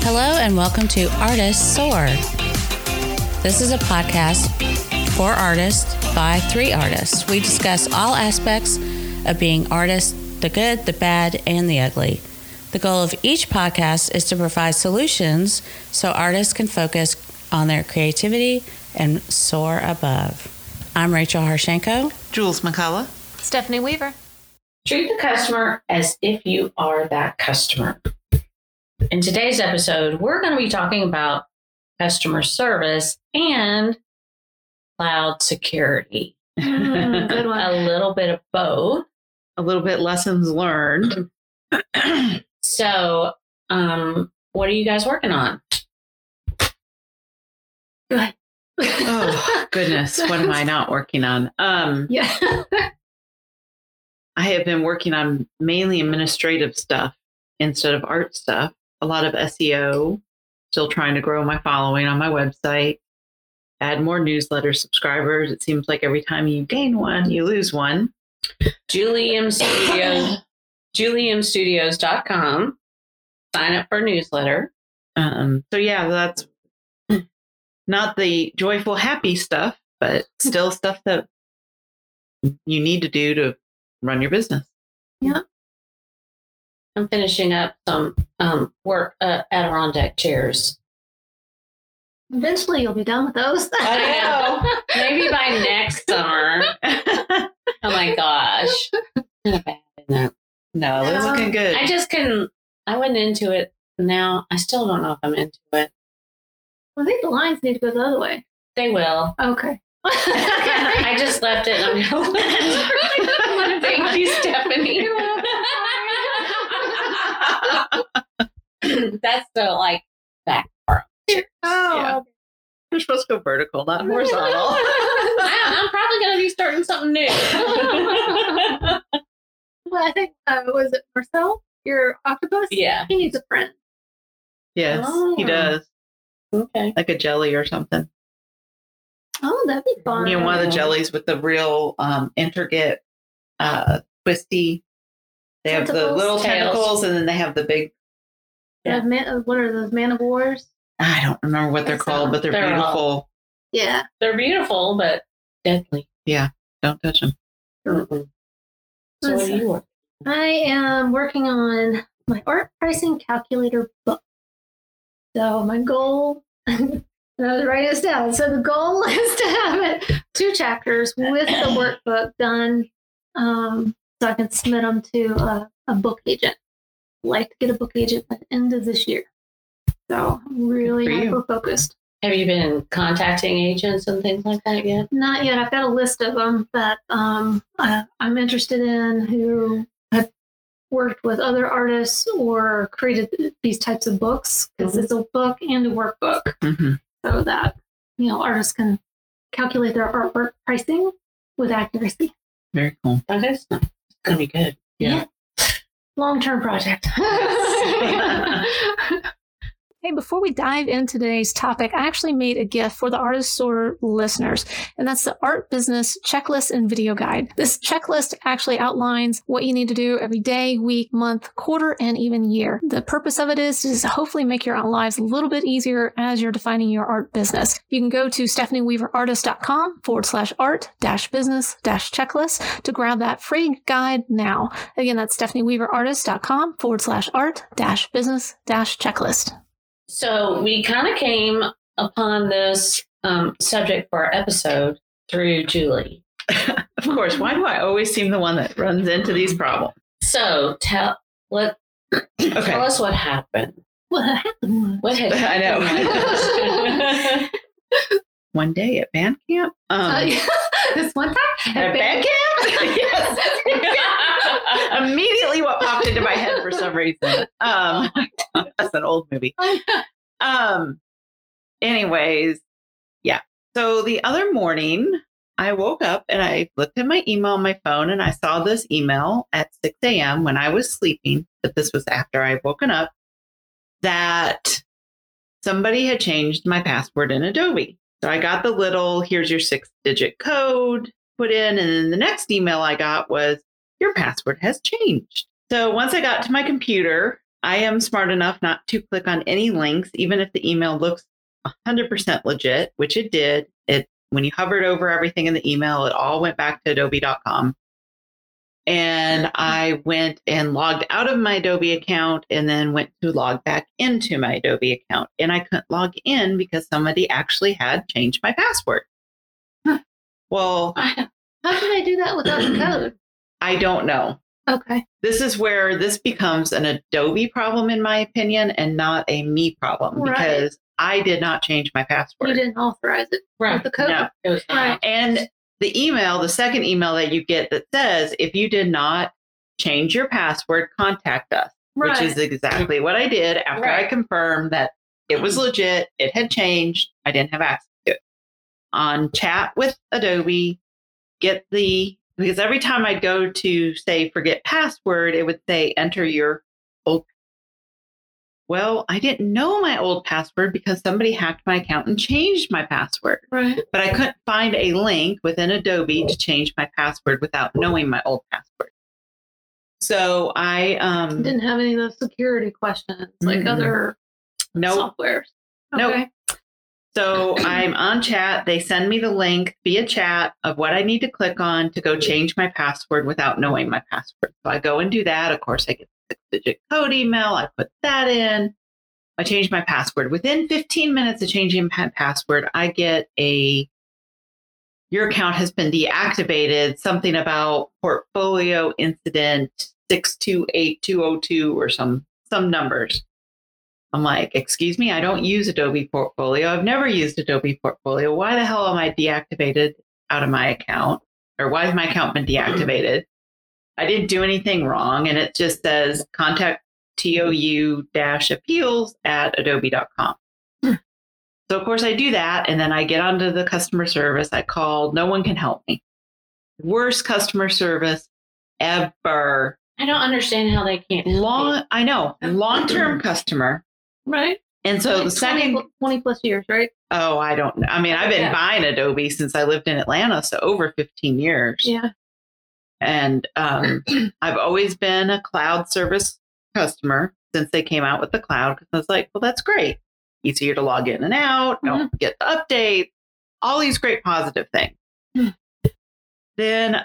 Hello and welcome to Artists Soar. This is a podcast for artists by 3 artists. We discuss all aspects of being artists, the good, the bad, and the ugly. The goal of each podcast is to provide solutions so artists can focus on their creativity and soar above. I'm Rachel Harshenko. Jules McCullough. Stephanie Weaver. Treat the customer as if you are that customer. In today's episode, we're going to be talking about customer service and cloud security. Good one. A little bit of both. A little bit lessons learned. So, what are you guys working on? Go ahead. Oh, goodness. What am I not working on? Yeah. I have been working on mainly administrative stuff instead of art stuff. A lot of SEO, still trying to grow my following on my website, add more newsletter subscribers. It seems like every time you gain one, you lose one. Julie M Studios, juliemstudios.com. Sign up for a newsletter. So yeah, that's not the joyful, happy stuff, but still stuff that you need to do to run your business. Yeah. I'm finishing up some work Adirondack chairs. Eventually you'll be done with those. I know. Maybe by next summer. Oh my gosh. Not bad, isn't it? No, that's looking good. I just couldn't. I wasn't into it. Now I still don't know if I'm into it. I think the lines need to go the other way. They will. Okay. I just left it. And I'm going to thank you, Stephanie. That's the back part. Oh, yeah. You're supposed to go vertical, not horizontal. I'm probably going to be starting something new. Well, I think, was it Marcel, your octopus? Yeah. He needs a friend. Yes, he Oh. does. Okay. Like a jelly or something. Oh, that'd be fun. You know, one of the jellies with the real intricate, twisty. They have the Tentacles? little Tails. tentacles, and then they have the big. What are those, man of wars? I don't remember what they're called, but they're They're beautiful. Yeah. They're beautiful, but deadly. Don't touch them. Mm-mm. So what do you work? I am working on my art pricing calculator book. So my goal, I was writing this down. So the goal is to have it 2 chapters with the workbook done, so I can submit them to a book agent. I'd like to get a book agent by the end of this year. So I'm really Good for you. hyper focused. Have you been contacting agents and things like that yet? Not yet. I've got a list of them that I'm interested in who have worked with other artists or created these types of books, because it's a book and a workbook, Mm-hmm. so that artists can calculate their artwork pricing with accuracy. Very cool. Oh, that's nice. It's going to be good. Yeah. Long-term project. Hey, before we dive into today's topic, I actually made a gift for the Artist Soar listeners, and that's the Art Business Checklist and Video Guide. This checklist actually outlines what you need to do every day, week, month, quarter, and even year. The purpose of it is to hopefully make your lives a little bit easier as you're defining your art business. You can go to stephanieweaverartist.com/art-business-checklist to grab that free guide now. Again, that's stephanieweaverartist.com/art-business-checklist. So we kind of came upon this subject for our episode through Julie. Of course. Why do I always seem the one that runs into these problems? So tell us what happened. What happened? What had I know. happened? One day at band camp. This one time At band camp? Yes. Immediately what popped into my head for some reason. That's an old movie. Anyways, yeah. So the other morning I woke up and I looked at my email on my phone and I saw this email at 6 a.m. when I was sleeping, but this was after I had woken up, that somebody had changed my password in Adobe. So I got the little, here's your 6-digit code put in. And then the next email I got was, your password has changed. So once I got to my computer, I am smart enough not to click on any links, even if the email looks 100% legit, which it did. When you hovered over everything in the email, it all went back to adobe.com. And I went and logged out of my Adobe account and then went to log back into my Adobe account. And I couldn't log in because somebody actually had changed my password. Well, how do they do that without the code? I don't know. Okay. This is where this becomes an Adobe problem, in my opinion, and not a me problem, because I did not change my password. You didn't authorize it with the code. No. It was Right. And the second email that you get that says, if you did not change your password, contact us, which is exactly what I did after I confirmed that it was legit. It had changed. I didn't have access to it. On chat with Adobe, because every time I'd go to say, forget password, it would say, enter your old. Well, I didn't know my old password because somebody hacked my account and changed my password. Right. But I couldn't find a link within Adobe to change my password without knowing my old password. So I Didn't have any of those security questions like other softwares. Okay. Nope. So I'm on chat. They send me the link via chat of what I need to click on to go change my password without knowing my password. So I go and do that. Of course, I get the 6-digit code email. I put that in. I change my password. Within 15 minutes of changing my password, I get your account has been deactivated, something about portfolio incident 628202 or some numbers. I'm like, excuse me, I don't use Adobe Portfolio. I've never used Adobe Portfolio. Why the hell am I deactivated out of my account? Or why has my account been deactivated? I didn't do anything wrong. And it just says contact TOU-appeals@adobe.com. So, of course, I do that. And then I get onto the customer service. I call. No one can help me. Worst customer service ever. I don't understand how they can't. I know. Long-term customer. Right. And so the second 20 plus years, right? Oh, I don't know. I mean, I've been buying Adobe since I lived in Atlanta, so over 15 years. Yeah. And I've always been a cloud service customer since they came out with the cloud, because I was like, well, that's great. Easier to log in and out, don't get the update, all these great positive things. Then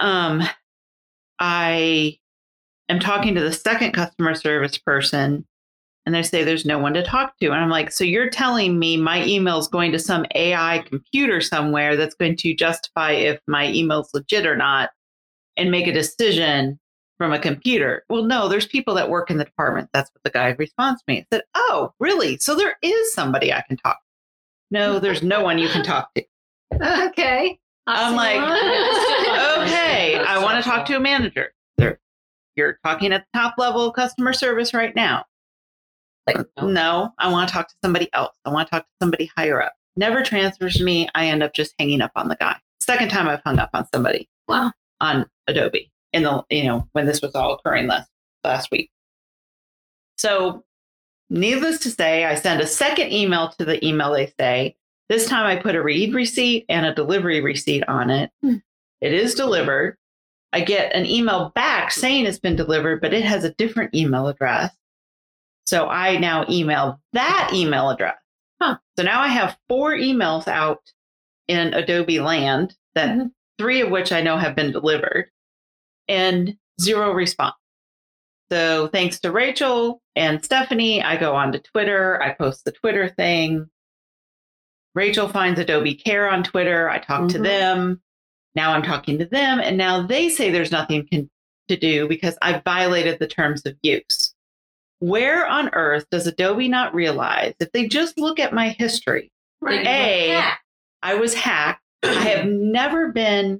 I am talking to the second customer service person, and they say there's no one to talk to. And I'm like, so you're telling me my email is going to some AI computer somewhere that's going to justify if my email's legit or not and make a decision from a computer? Well, no, there's people that work in the department. That's what the guy responds to me. I said, oh, really? So there is somebody I can talk to. No, there's no one you can talk to. Okay. I'm like, okay, I want to talk to a manager. You're talking at the top level of customer service right now. Like, no, I want to talk to somebody else. I want to talk to somebody higher up. Never transfers me. I end up just hanging up on the guy. Second time I've hung up on somebody. Wow. On Adobe in the, when this was all occurring last week. So needless to say, I send a second email to the email they say. This time I put a read receipt and a delivery receipt on it. It is delivered. I get an email back saying it's been delivered, but it has a different email address. So I now email that email address. So now I have 4 emails out in Adobe land, that 3 of which I know have been delivered, and 0 response. So thanks to Rachel and Stephanie, I go on to Twitter. I post the Twitter thing. Rachel finds Adobe Care on Twitter. I talk to them. Now I'm talking to them. And now they say there's nothing to do because I violated the terms of use. Where on earth does Adobe not realize, if they just look at my history, I was hacked. I have never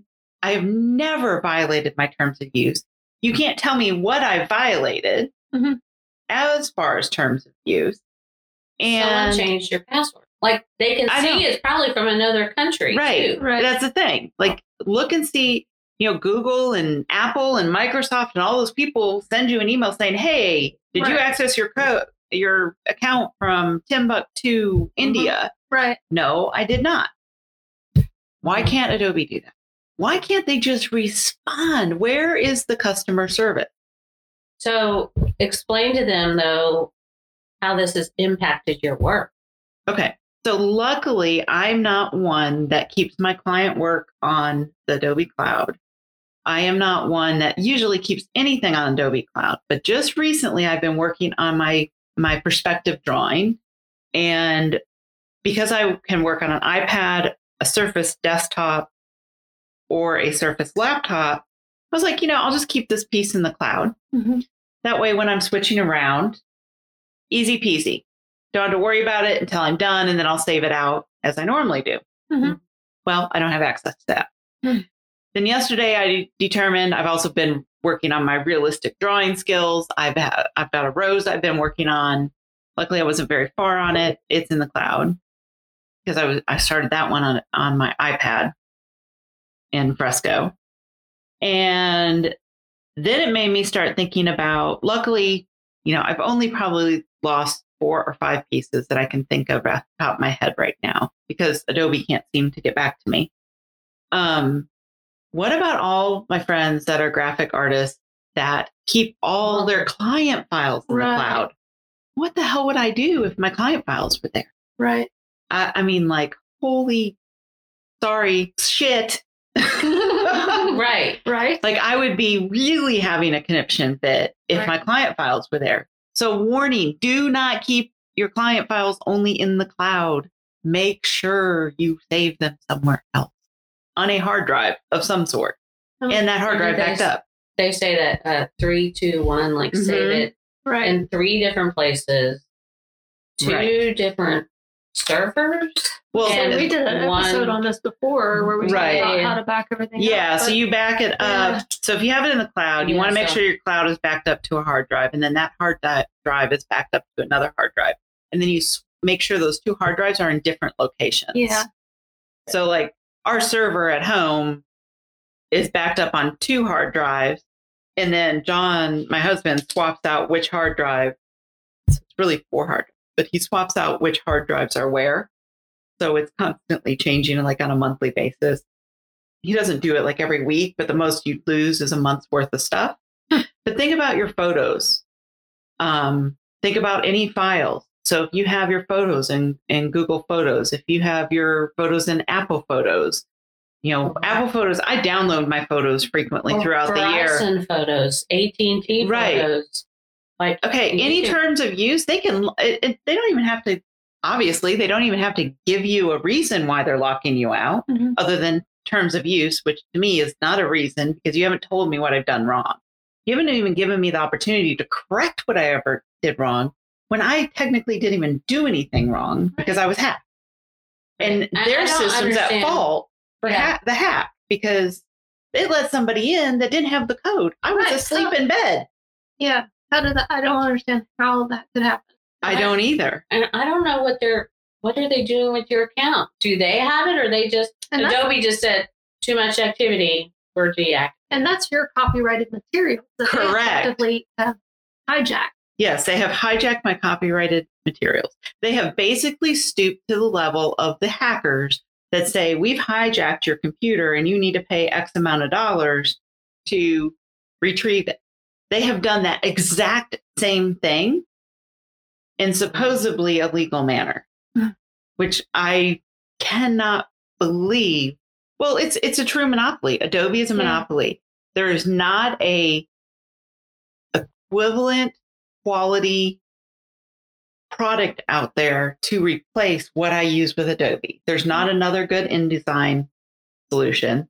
violated my terms of use. You can't tell me what I violated as far as terms of use. And someone changed your password. Like they can see it's probably from another country. Right. Too. Right. That's the thing. Like look and see, Google and Apple and Microsoft and all those people send you an email saying, hey, did you access your account from Timbuktu, India? Right. No, I did not. Why can't Adobe do that? Why can't they just respond? Where is the customer service? So explain to them, though, how this has impacted your work. Okay. So luckily, I'm not one that keeps my client work on the Adobe Cloud. I am not one that usually keeps anything on Adobe Cloud. But just recently, I've been working on my perspective drawing. And because I can work on an iPad, a Surface desktop, or a Surface laptop, I was like, I'll just keep this piece in the cloud. Mm-hmm. That way, when I'm switching around, easy peasy. Don't have to worry about it until I'm done, and then I'll save it out as I normally do. Mm-hmm. Well, I don't have access to that. Mm-hmm. Then yesterday, I determined I've also been working on my realistic drawing skills. I've got a rose I've been working on. Luckily, I wasn't very far on it. It's in the cloud because I started that one on my iPad in Fresco. And then it made me start thinking about, luckily, I've only probably lost 4 or 5 pieces that I can think of off the top of my head right now because Adobe can't seem to get back to me. What about all my friends that are graphic artists that keep all their client files in the cloud? What the hell would I do if my client files were there? Right. I mean, like, holy, sorry, shit. Right. Like, I would be really having a conniption fit if my client files were there. So warning, do not keep your client files only in the cloud. Make sure you save them somewhere else on a hard drive of some sort. And that hard drive backed up. They say that 3, 2, 1, like save it in 3 different places, 2 different servers. Well, and we did an episode on this before where we talked about how to back everything up. So you back it up. So if you have it in the cloud, you want to make sure your cloud is backed up to a hard drive, and then that hard drive is backed up to another hard drive. And then you make sure those 2 hard drives are in different locations. Yeah. So like our server at home is backed up on 2 hard drives. And then John, my husband, swaps out which hard drive. So it's really 4 hard drives, but he swaps out which hard drives are where. So it's constantly changing like on a monthly basis. He doesn't do it like every week, but the most you lose is a month's worth of stuff. But think about your photos. Think about any files. So if you have your photos in Google Photos, if you have your photos in Apple Photos, Apple Photos, I download my photos frequently throughout the year. Verizon photos, AT&T photos. Like, any terms of use, they can, they don't even have to, obviously, they don't even have to give you a reason why they're locking you out other than terms of use, which to me is not a reason because you haven't told me what I've done wrong. You haven't even given me the opportunity to correct what I ever did wrong when I technically didn't even do anything wrong because I was hacked. And their system's at fault for the hack because they let somebody in that didn't have the code. I was asleep in bed. Yeah. How did that? I don't understand how that could happen. I don't either. And I don't know what are they doing with your account? Do they have it or they just, Adobe just said too much activity, we're deactivated. And that's your copyrighted material. That they effectively hijacked. Yes, they have hijacked my copyrighted materials. They have basically stooped to the level of the hackers that say, we've hijacked your computer and you need to pay X amount of dollars to retrieve it. They have done that exact same thing in supposedly a legal manner, which I cannot believe. Well, it's a true monopoly. Adobe is a monopoly. There is not a equivalent quality product out there to replace what I use with Adobe. There's not another good InDesign solution.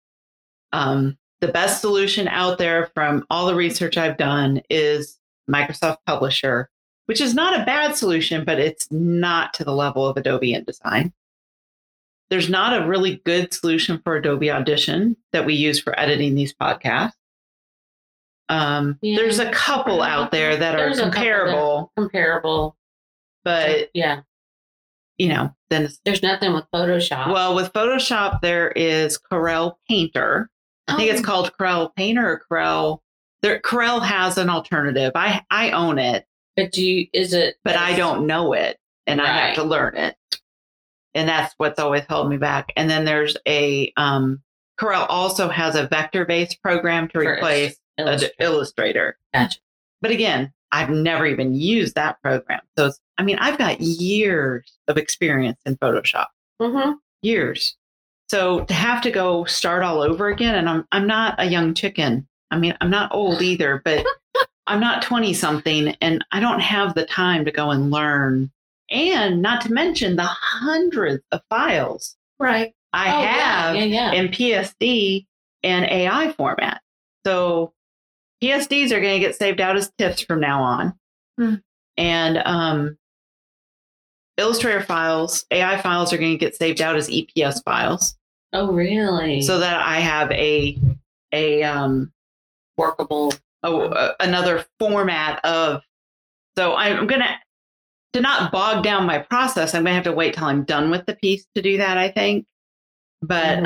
The best solution out there from all the research I've done is Microsoft Publisher, which is not a bad solution, but it's not to the level of Adobe InDesign. There's not a really good solution for Adobe Audition that we use for editing these podcasts. There's a couple out there that are comparable. But, then there's nothing with Photoshop. Well, with Photoshop, there is Corel Painter. I think it's called Corel Painter or Corel. Corel has an alternative. I own it. But But I don't know it, and I have to learn it. And that's what's always held me back. And then there's a Corel also has a vector-based program to replace Illustrator. Gotcha. But again, I've never even used that program. So I've got years of experience in Photoshop. Mm-hmm. Years. So to have to go start all over again, and I'm not a young chicken. I'm not old either, but I'm not 20 something, and I don't have the time to go and learn. And not to mention the hundreds of files Right. I have in PSD and AI format. So PSDs are going to get saved out as TIFFs from now on. And Illustrator files, AI files are going to get saved out as EPS files. Oh, really? So that I have a workable, another format of. So I'm going to not bog down my process. I'm going to have to wait till I'm done with the piece to do that, I think. But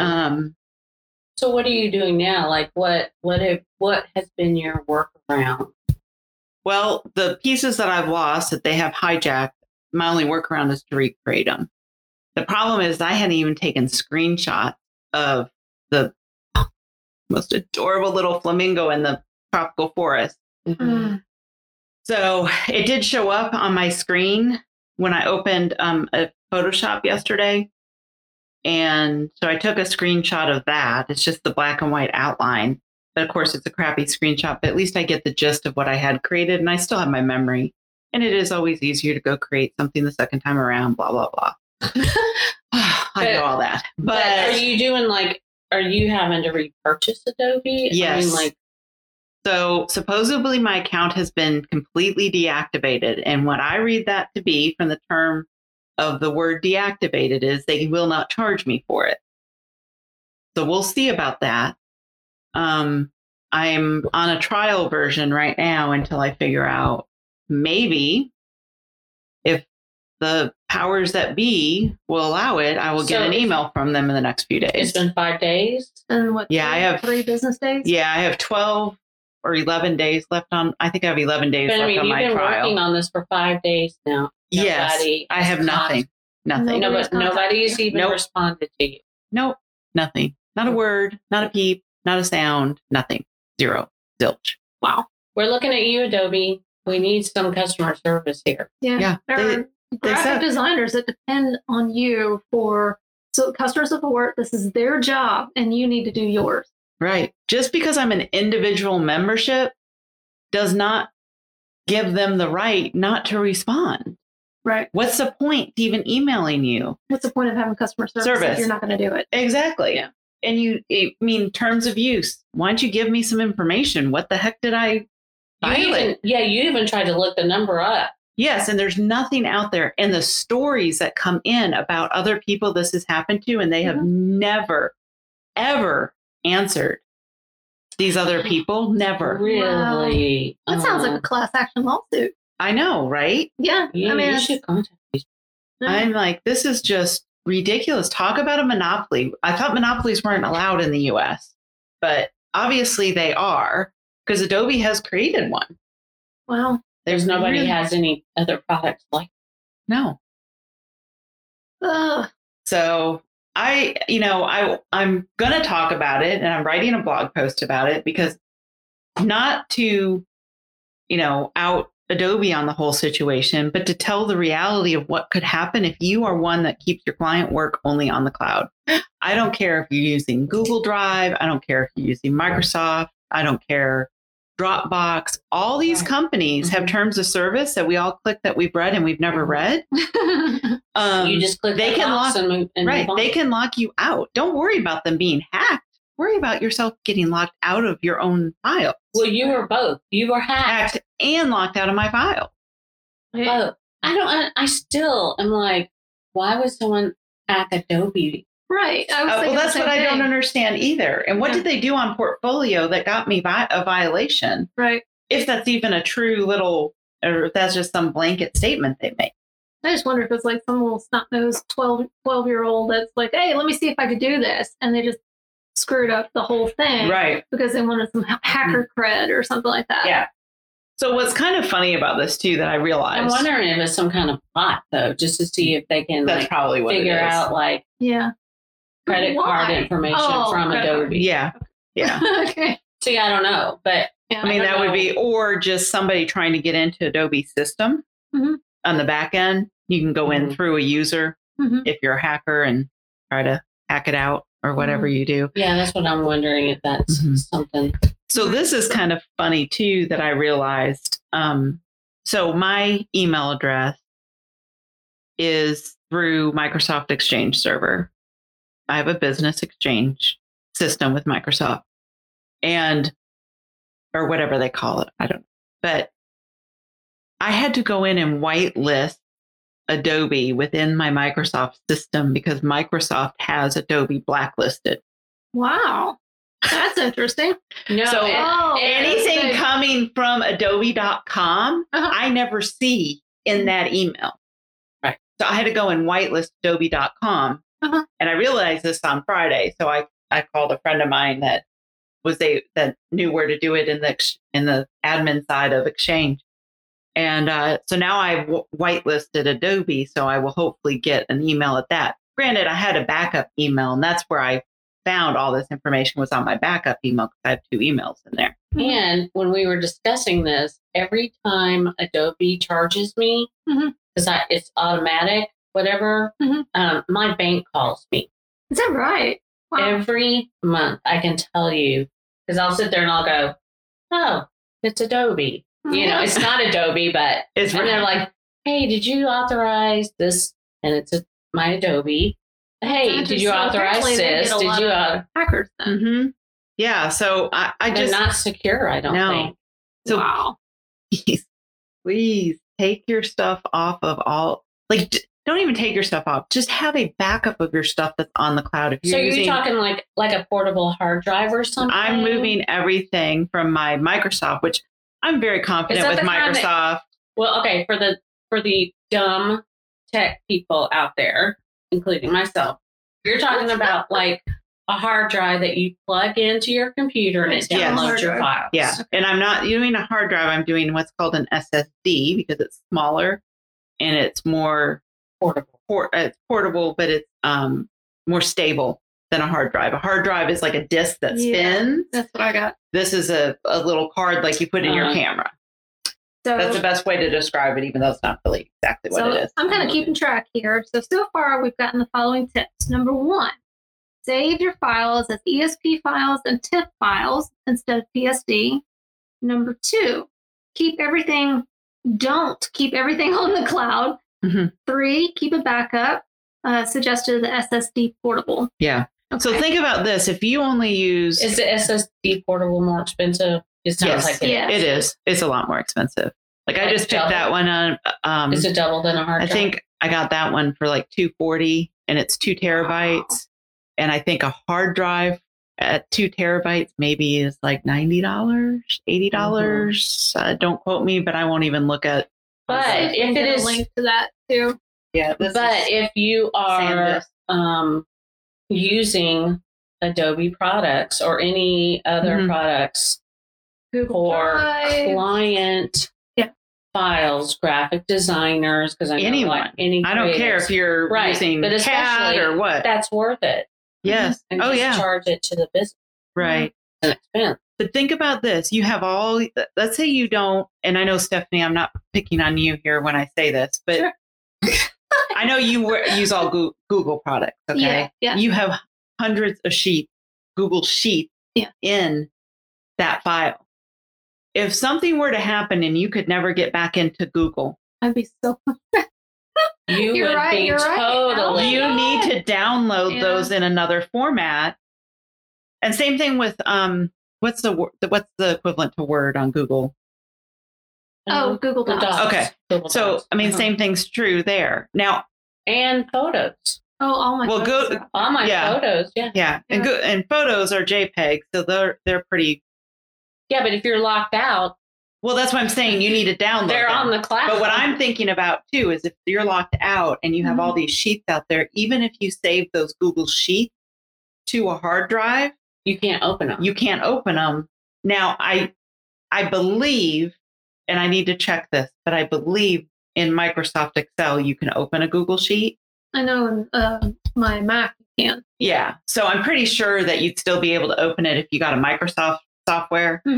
so what are you doing now? Like what has been your workaround? Well, the pieces that I've lost that they have hijacked, my only workaround is to recreate them. The problem is I hadn't even taken screenshots of the most adorable little flamingo in the tropical forest. Mm-hmm. So it did show up on my screen when I opened a Photoshop yesterday. And so I took a screenshot of that. It's just the black and white outline. But of course, it's a crappy screenshot, but at least I get the gist of what I had created, and I still have my memory. And it is always easier to go create something the second time around, blah, blah, blah. I know all that. But are you having to repurchase Adobe? Yes. So supposedly my account has been completely deactivated. And what I read that to be from the term of the word deactivated is they will not charge me for it. So we'll see about that. I'm on a trial version right now until I figure out maybe if the powers that be will allow it, I will get an email from them in the next few days. It's been 5 days. And what? Yeah, I have 3 business days. Yeah, I have 12 or 11 days left on. I think I have 11 days left on my trial. You've been working on this for 5 days now. Yes, I have nothing. Nothing. Nobody's even responded to you. Nope. Nothing. Not a word. Not a peep. Not a sound. Nothing. Zero. Zilch. Wow. We're looking at you, Adobe. We need some customer service here. Yeah. There are graphic designers that depend on you for customer support. This is their job, and you need to do yours. Right. Just because I'm an individual membership does not give them the right not to respond. Right. What's the point to even emailing you? What's the point of having customer service if you're not going to do it? Exactly. Yeah. And terms of use. Why don't you give me some information? What the heck did I violate? You even tried to look the number up. Yes. And there's nothing out there. And the stories that come in about other people this has happened to, and they have never, ever answered these other people. Never. Really? Wow. That sounds like a class action lawsuit. I know, right? Yeah. You should contact these. I'm like, this is just ridiculous. Talk about a monopoly. I thought monopolies weren't allowed in the US, but obviously they are because Adobe has created one. Wow. There's nobody has any other products like that. No. So I'm going to talk about it, and I'm writing a blog post about it because not to, out Adobe on the whole situation, but to tell the reality of what could happen if you are one that keeps your client work only on the cloud. I don't care if you're using Google Drive. I don't care if you're using Microsoft. I don't care. Dropbox. All these companies have terms of service that we all click that we've read and we've never read. You just click they can lock and move on. They can lock you out. Don't worry about them being hacked. Worry about yourself getting locked out of your own file. Well, you were both. You were hacked and locked out of my file. Both. I still am like, why would someone hack Adobe? Right. Well, that's what I don't understand either. And what did they do on Portfolio that got me a violation? Right. If that's even a true little, or if that's just some blanket statement they make. I just wonder if it's like some little snot-nosed 12-year-old that's like, hey, let me see if I could do this. And they just screwed up the whole thing. Right. Because they wanted some hacker cred or something like that. Yeah. So what's kind of funny about this, too, that I realized. I'm wondering if it's some kind of plot, though, just to see if they can probably what figure it is. out, credit card information from Adobe. Yeah. Yeah. Okay. See, I don't know. But Yeah. I mean, that would be, or just somebody trying to get into Adobe system Mhm. on the back end. You can go in Mhm. through a user Mhm. if you're a hacker and try to hack it out or whatever you do. Yeah, that's what I'm wondering if that's Mhm. something. So this is kind of funny too that I realized. So my email address is through Microsoft Exchange Server. I have a business exchange system with Microsoft or whatever they call it. I don't know. But I had to go in and whitelist Adobe within my Microsoft system because Microsoft has Adobe blacklisted. Wow. That's interesting. No, So anything big. coming from adobe.com, Uh-huh. I never see in that email. Right. So I had to go and whitelist adobe.com. Uh-huh. And I realized this on Friday. So I called a friend of mine that knew where to do it in the admin side of Exchange. And so now I've whitelisted Adobe. So I will hopefully get an email at that. Granted, I had a backup email, and that's where I found all this information was on my backup email because I have 2 emails in there. and when we were discussing this, every time Adobe charges me, Mhm. because it's automatic, whatever, Mhm. My bank calls me Is that right? Wow. every month. I can tell you, because I'll sit there and I'll go, "Oh, it's Adobe." You know, it's not Adobe, but It's and they're like, "Hey, did you authorize this?" And it's my Adobe. Hey, did you So authorize apparently they this? get a Did lot you? of hackers then. Mm-hmm. Yeah. So I They're just not secure. I don't No. think. So Wow. please take your stuff off of all. Like, don't even take your stuff off. Just have a backup of your stuff that's on the cloud. If So you're you're using, talking like a portable hard drive or something? I'm moving everything from my Microsoft, which I'm very confident that with the kind that- Microsoft. Well, okay, for the dumb tech people out there, including myself, you're talking about like a hard drive that you plug into your computer and it Yes. downloads your files. Yeah. And I'm not doing a hard drive. I'm doing what's called an SSD because it's smaller and it's more Portable. it's portable, but it's more stable than a hard drive. A hard drive is like a disc that Yeah. spins. That's what I got. This is a little card like you put in your camera. So, That's the best way to describe it, even though it's not really exactly what it is. I'm kind of keeping track here. So far, we've gotten the following tips. Number 1, save your files as ESP files and TIFF files instead of PSD. Number 2, don't keep everything on the cloud. Mhm. 3, keep a backup, suggested the SSD portable. Yeah. Okay. So think about this. If you only use, Is the SSD portable more expensive? It sounds Yes. like it. Yeah. it is. It's a lot more expensive. Like I Like just picked double? that one on. Is it double than a hard I drive? think I got that one for like $240 and it's 2 terabytes. And I think a hard drive at 2 terabytes maybe is like $90, $80. Don't quote me, but I won't even look at. But You can if get it a is, link to that too. Yeah. but if you are using Adobe products or any other Mhm. products Google for Drive. client Yeah. files, graphic designers, because I know Anyone. like any I don't care if creatives, you're Right, using but CAD especially or what. that's worth it. Yes. And Oh, just yeah. charge it to the business Right. and expense. But think about this. You have let's say you don't, and I know, Stephanie, I'm not picking on you here when I say this, but Sure. I know you use all Google products. Okay. Yeah, yeah. You have hundreds of Google Sheets Yeah. in that file. If something were to happen and you could never get back into Google, I'd be so. You You're would right, be you're right. totally. Oh, you God. need to download Yeah. those in another format. And same thing with what's the equivalent to Word on Google? Oh, Google Docs. Okay. Google So Docs. I mean, Uh-huh. same thing's true there. Now, And photos. Oh, all my. Well, photos go- are- All my Yeah. photos, yeah. yeah, and Yeah. and photos are JPEG, so they're pretty. Yeah, but if you're locked out, Well, that's what I'm saying. You need to download. they're them. on the cloud. But what I'm thinking about too is if you're locked out and you have all these sheets out there, even if you save those Google Sheets to a hard drive, you can't open them. you can't open them. Now, I believe, and I need to check this, but I believe in Microsoft Excel you can open a Google Sheet. I know my Mac can. Yeah. So I'm pretty sure that you'd still be able to open it if you got a Microsoft software. Mhm.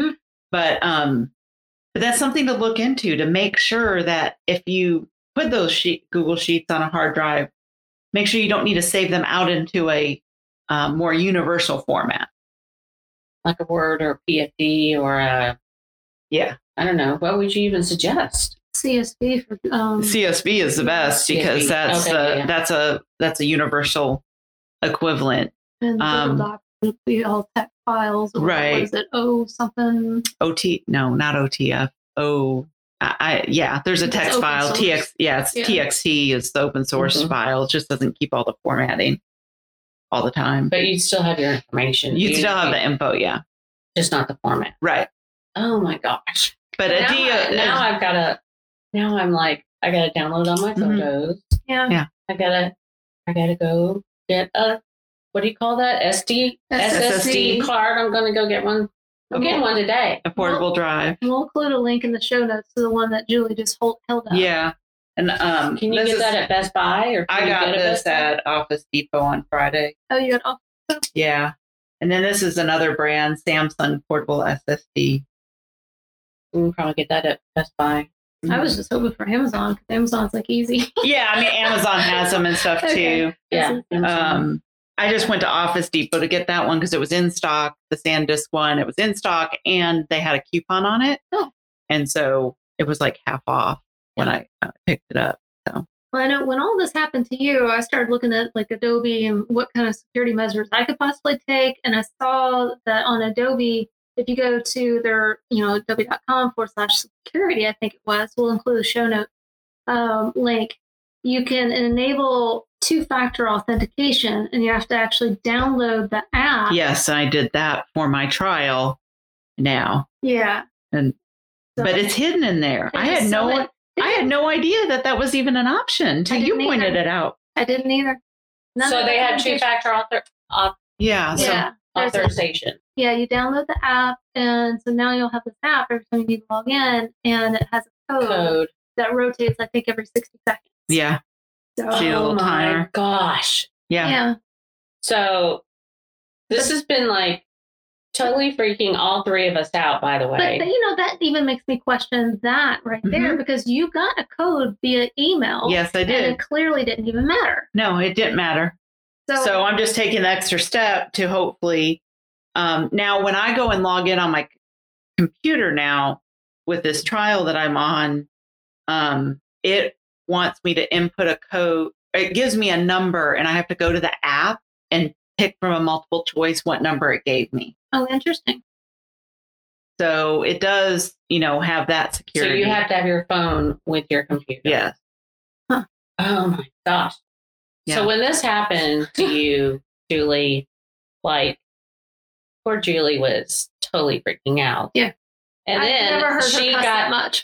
But that's something to look into to make sure that if you put those Google Sheets on a hard drive, make sure you don't need to save them out into a more universal format. Like a Word or PFD or a, I don't know. What would you even suggest? CSV for CSV is the best because CSV. that's a universal equivalent. And Google Docs would be all text files. Or Right. What is it? Oh, something. No, not OTF. There's a It's text open file. source. TXT is the open source file. It just doesn't keep all the formatting all the time. But you'd still have your information. You still have the info, just not the format. right. Oh my gosh. But Now I'm like, I gotta download all my Mhm. photos. Yeah. I gotta go get a, what do you call that? SSD card. I'm gonna go get one. I'm getting one today. a portable drive. We'll include a link in the show notes to the one that Julie just held up. Yeah. And Can you get that at Best Buy? Or I can you got get it this Best at Office Depot on Friday. Oh, you got all. Yeah. And then this is another brand, Samsung portable SSD. Buy? We can probably get that at Best Buy. I was just hoping for Amazon because Amazon's like easy. Yeah, I mean Amazon has them and stuff Okay. too. Yeah. I just went to Office Depot to get that one because it was in stock. The SanDisk one, it was in stock, and they had a coupon on it. Oh. And so it was like half off when I picked it up. So Well, I know when all this happened to you, I started looking at like Adobe and what kind of security measures I could possibly take. And I saw that on Adobe, if you go to their, adobe.com/security, I think it was, we'll include a show note link. You can enable 2-factor authentication, and you have to actually download the app. yes, I did that for my trial now, Yeah. and So- but it's hidden in there. I had no idea that was even an option until I you didn't pointed either. it out. I didn't either. None So of they the had authentication- 2-factor Yeah. So Yeah. There's a- authorization. Yeah, you download the app, and so now you'll have this app every time you need to log in, and it has a code that rotates, I think, every 60 seconds. yeah. So, See a Oh little my timer. gosh. Yeah. yeah. So this has been like totally freaking all three of us out, by the But way. that even makes me question that right there, because you got a code via email. Yes, I And did. it clearly didn't even matter. No, it didn't matter. So I'm just taking the extra step to hopefully now when I go and log in on my computer now with this trial that I'm on, it wants me to input a code. It gives me a number and I have to go to the app and pick from a multiple choice what number it gave me. Oh, interesting. So it does, have that So security. you have to have your phone with your computer. Yes. Oh my gosh. Yeah. So when this happened to you, Julie, like poor Julie was totally freaking out. Yeah. And I've then never heard she her cuss that got much.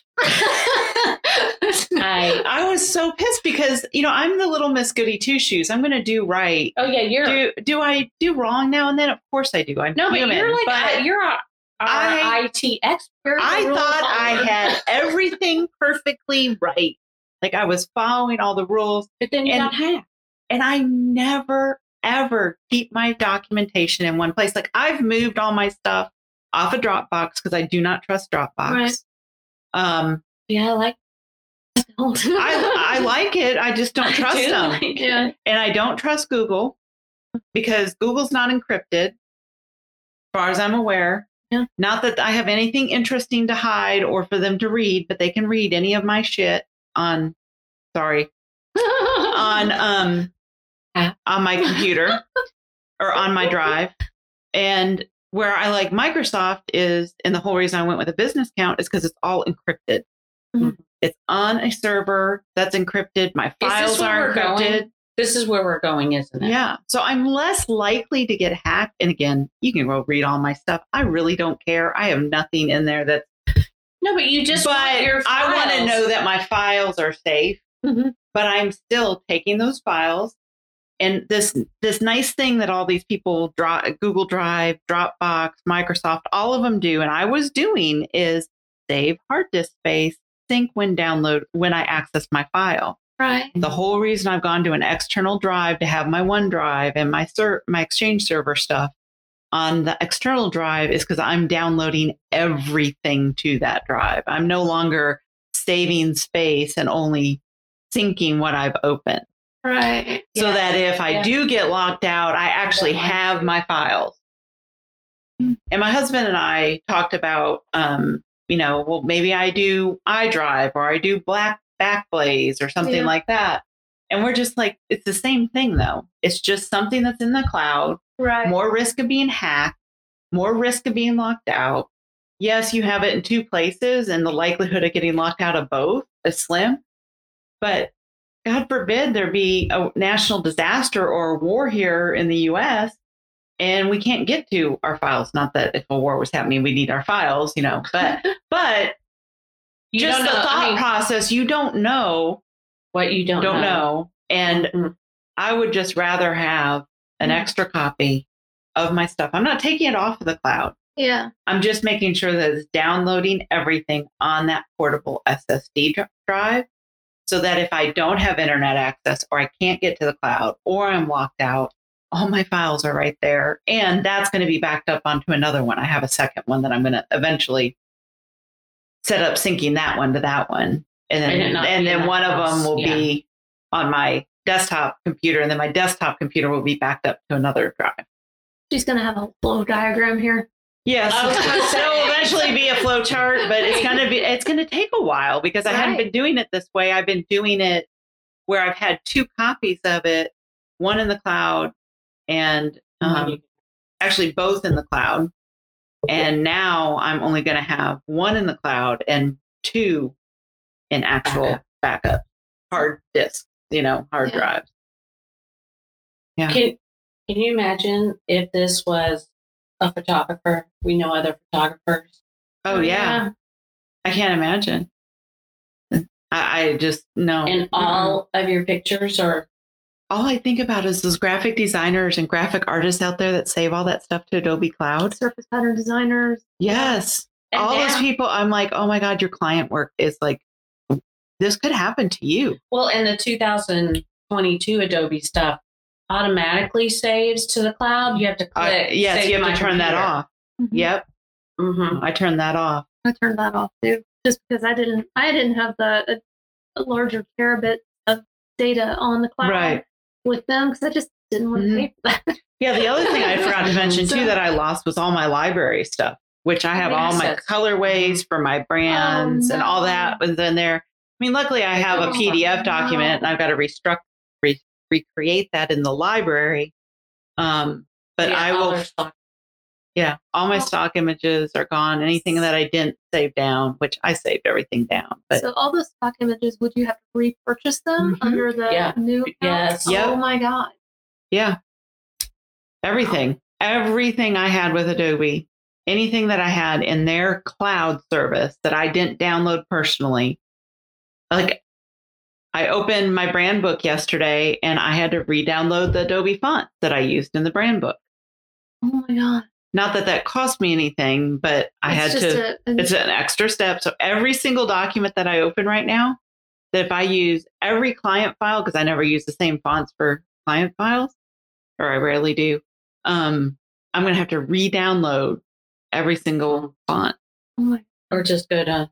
I was so pissed because, I'm the little Miss Goody Two Shoes. I'm going to do right. Oh yeah, you're Do I do wrong now and then? Of course I do. I'm no, but human, you're like but you're our IT expert. I Rule thought I follower. had everything perfectly right. Like I was following all the rules, But then you and- got hacked. and I never ever keep my documentation in one place. Like I've moved all my stuff off of Dropbox because I do not trust Dropbox. Right. Yeah, like I like it. I just don't trust do them. like it. Yeah. And I don't trust Google because Google's not encrypted, as far as I'm aware. Yeah. Not that I have anything interesting to hide or for them to read, but they can read any of my shit on my computer or on my drive. And where I like Microsoft is, and the whole reason I went with a business account is because it's all encrypted. Mhm. It's on a server that's encrypted. My files where are we're going? encrypted. This is where we're going, isn't it? Yeah. So I'm less likely to get hacked. And again, you can go read all my stuff. I really don't care. I have nothing in there that's, No, but you just want but your I want to files. know that my files are safe. Mhm. But I'm still taking those files. And this nice thing that all these people, Google Drive, Dropbox, Microsoft, all of them do, and I was doing, is save hard disk space, sync when I access my file. Right. The whole reason I've gone to an external drive to have my OneDrive and my Exchange server stuff on the external drive is because I'm downloading everything to that drive. I'm no longer saving space and only syncing what I've opened. Right. So that if I do get locked out, I actually have my files. And my husband and I talked about, well, maybe I do iDrive or I do Backblaze or something like that. And we're just like, it's the same thing, though. It's just something that's in the cloud. Right. More risk of being hacked, more risk of being locked out. Yes, you have it in two places, and the likelihood of getting locked out of both is slim. But God forbid there be a national disaster or a war here in the U.S., and we can't get to our files. Not that if a war was happening, we need our files, but You just don't the know. thought process, you don't know What you don't know. And I would just rather have an extra copy of my stuff. I'm not taking it off of the cloud. Yeah. I'm just making sure that it's downloading everything on that portable SSD drive so that if I don't have internet access or I can't get to the cloud or I'm locked out, all my files are right there. And that's going to be backed up onto another one. I have a second one that I'm going to eventually set up syncing that one to that one. And then one of them will be on my desktop computer, and then my desktop computer will be backed up to another drive. She's going to have a flow diagram here. Yes, so it'll eventually be a flow chart, but it's going to take a while because I haven't been doing it this way. I've been doing it where I've had two copies of it, one in the cloud and actually both in the cloud. And now I'm only going to have one in the cloud and two in actual backup hard disks, hard drives. Yeah. Can you imagine if this was a photographer? We know other photographers. Oh, yeah. I can't imagine. I just know. And all of your pictures are. All I think about is those graphic designers and graphic artists out there that save all that stuff to Adobe Cloud. Surface pattern designers. Yes. And all those people, I'm like, oh my God, your client work is like, this could happen to you. Well, and the 2022 Adobe stuff automatically saves to the cloud. You have to click. Yes, you have to turn that off. Mm-hmm. Yep. Mm-hmm. I turned that off. I turned that off too, just because I didn't have a larger terabit of data on the cloud with them, because I just didn't want to pay for that. Yeah, the other thing I forgot to mention too that I lost was all my library stuff, which I have all my colorways for my brands and all that was in there. I mean, luckily I have a PDF document and I've got to recreate that in the library. But I will. Yeah, all my stock images are gone. Anything that I didn't save down, which I saved everything down. But so all those stock images, would you have to repurchase them under the new account? Yes. Yep. Oh my God. Yeah. Everything I had with Adobe, anything that I had in their cloud service that I didn't download personally. Like I opened my brand book yesterday and I had to re-download the Adobe fonts that I used in the brand book. Oh my God. Not that cost me anything, but it's an extra step. So every single document that I open right now, that if I use every client file, because I never use the same fonts for client files, or I rarely do, I'm going to have to re-download every single font. Or just go to.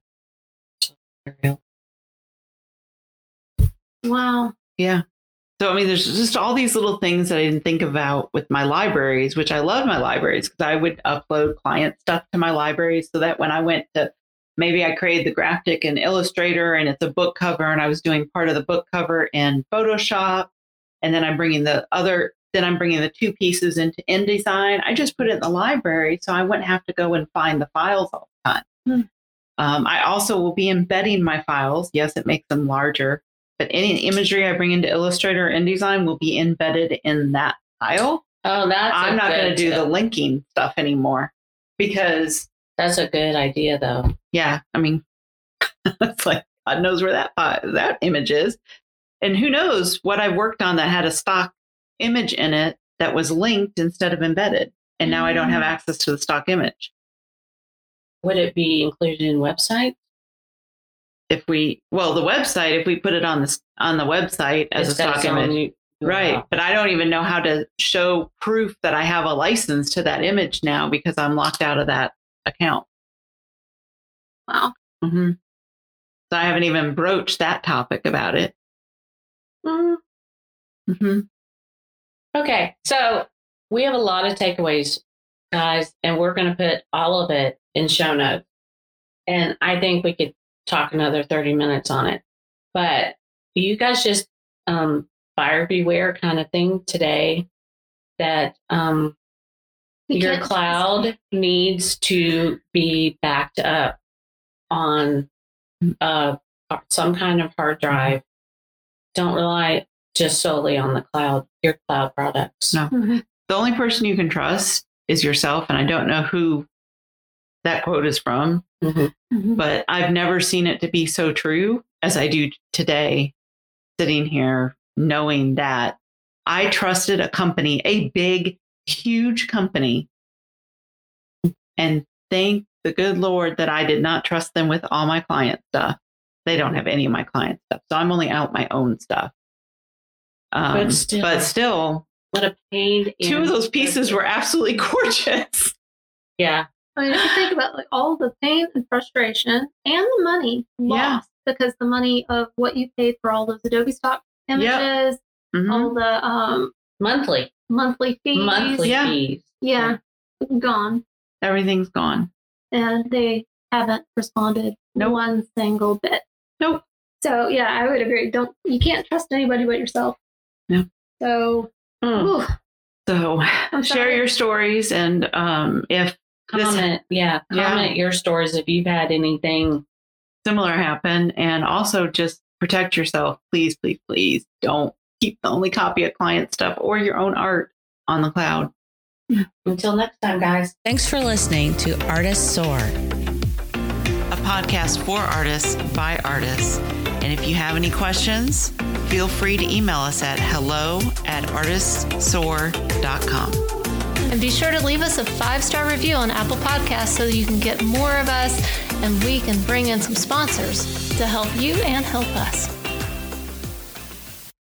Wow. Yeah. So, I mean, there's just all these little things that I didn't think about with my libraries, which I love my libraries because I would upload client stuff to my libraries so that when I went to, maybe I created the graphic in Illustrator and it's a book cover and I was doing part of the book cover in Photoshop. And then I'm bringing the two pieces into InDesign. I just put it in the library so I wouldn't have to go and find the files all the time. I also will be embedding my files. Yes, it makes them larger. But any imagery I bring into Illustrator or InDesign will be embedded in that file. Oh, I'm not going to do the linking stuff anymore because that's a good idea, though. Yeah, I mean, it's like God knows where that image is, and who knows what I worked on that had a stock image in it that was linked instead of embedded, and now I don't have access to the stock image. Would it be included in website? The website, if we put it on the website as a stock image, Right. Wow. But I don't even know how to show proof that I have a license to that image now because I'm locked out of that account. Wow. Mm-hmm. So I haven't even broached that topic about it. Mm-hmm. Okay, so we have a lot of takeaways, guys, and we're going to put all of it in show notes. And I think we could talk another 30 minutes on it. But you guys just buyer beware kind of thing today that your cloud needs to be backed up on some kind of hard drive. Don't rely just solely on the cloud, your cloud products. No. Mm-hmm. The only person you can trust is yourself. And I don't know who that quote is from, Mm-hmm. but I've never seen it to be so true as I do today, sitting here knowing that I trusted a company, a big, huge company. And thank the good Lord that I did not trust them with all my client stuff. They don't have any of my client stuff. So I'm only out my own stuff. But still, what a pain. two of those pieces were absolutely gorgeous. Yeah. I mean, if you think about like all the pain and frustration and the money lost because the money of what you paid for all those Adobe stock images, all the monthly fees, fees. yeah, gone. Everything's gone. And they haven't responded one single bit. Nope. So yeah, I would agree. You can't trust anybody but yourself. Yeah. So, So share your stories, and if comment your stories if you've had anything similar happen, and also just protect yourself. Please, please, please don't keep the only copy of client stuff or your own art on the cloud. Until next time, guys. Thanks for listening to Artists Soar, A podcast for artists by artists. And if you have any questions, feel free to email us at hello@artistsoar.com. And be sure to leave us a 5-star review on Apple Podcasts so you can get more of us and we can bring in some sponsors to help you and help us.